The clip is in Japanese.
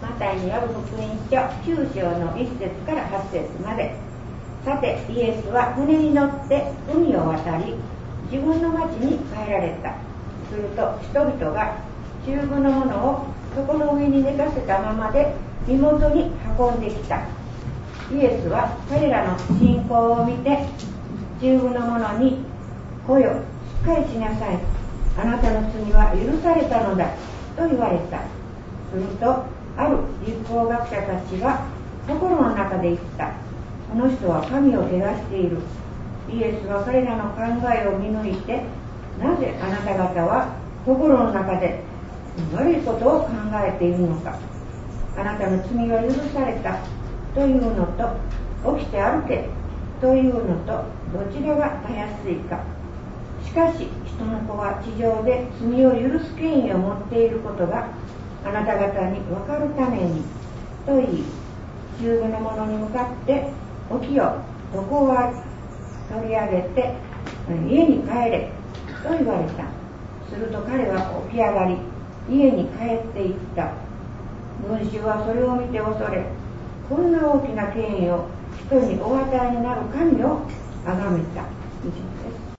マタイによる福音書9章の1節から8節まで。さてイエスは船に乗って海を渡り、自分の町に帰られた。すると人々が中部のものを床の上に寝かせたままで身元に運んできた。イエスは彼らの信仰を見て、中部の者に、来よ、しっかりしなさい。あなたの罪は許されたのだ、と言われた。すると、ある律法学者たちが心の中で言った。この人は神を汚している。イエスは彼らの考えを見抜いて、なぜあなた方は心の中で悪いことを考えているのか。あなたの罪は許されたというのと、起きて歩けというのと、どちらがたやすいか。しかし人の子は地上で罪を許す権威を持っていることがあなた方に分かるためにと言い、中部の者に向かって、起きよ、床を取り上げて家に帰れと言われた。すると彼は起き上がり、家に帰っていった。群衆はそれを見て恐れ、こんな大きな権威を人にお与えになる神を崇めた。以上です。